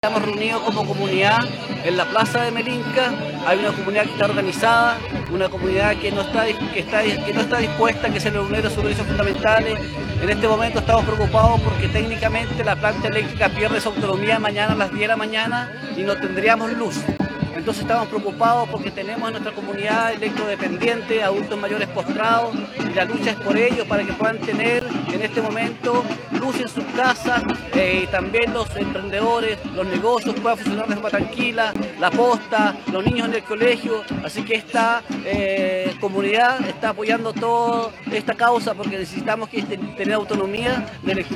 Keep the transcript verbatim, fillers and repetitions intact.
Estamos reunidos como comunidad en la plaza de Melinca. Hay una comunidad que está organizada, una comunidad que no está, que está, que no está dispuesta a que se le vulneren sus derechos fundamentales. En este momento estamos preocupados porque técnicamente la planta eléctrica pierde su autonomía mañana a las diez de la mañana y no tendríamos luz. Entonces estamos preocupados porque tenemos en nuestra comunidad electrodependientes, adultos mayores postrados, y la lucha es por ellos, para que puedan tener en este momento luz en sus casas, eh, y también los emprendedores, los negocios puedan funcionar de forma tranquila, la posta, los niños en el colegio. Así que esta eh, comunidad está apoyando toda esta causa porque necesitamos que tener autonomía de electricidad.